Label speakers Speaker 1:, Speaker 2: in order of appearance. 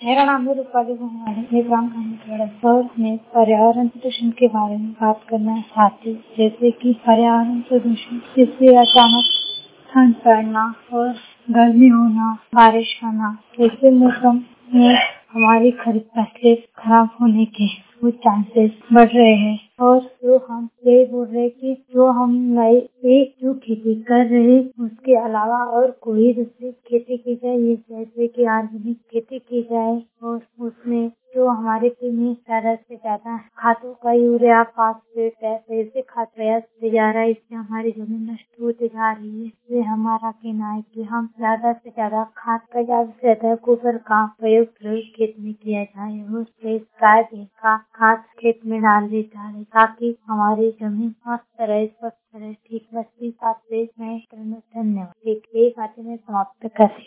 Speaker 1: मेरा नाम है रूपाली भगवानी। मैं ग्राम और मैं पर्यावरण प्रदूषण के बारे में बात करना चाहती हूँ। जैसे कि पर्यावरण प्रदूषण जिससे अचानक ठंड पड़ना और गर्मी होना, बारिश होना, ऐसे मौसम में हमारी खरीफ फसलें खराब होने के कुछ चांसेस बढ़ रहे हैं। और जो हम ये बोल रहे कि जो हम नए एक जो खेती कर रहे उसके अलावा और कोई दूसरी खेती की जाए, ये जैसे कि ऑर्गेनिक खेती की जाए और उसमें जो हमारे में ज्यादा से ज्यादा खादों का यूरिया, फास्फेट ऐसे खाद प्रयास किया जा रहा है। इससे हमारी जमीन नष्ट होती जा रही है। ये हमारा कहना है कि हम ज्यादा से ज्यादा खाद का ज्यादा से ज्यादा गोबर का प्रयोग खेत में किया जाए और गाय भैंस का खाद खेत में डाले जाए ताकि हमारी जमीन स्वस्थ रहे, स्वच्छ रहे। ठीक, बस इस बात से मैं धन्यवाद। एक बात में समाप्त कर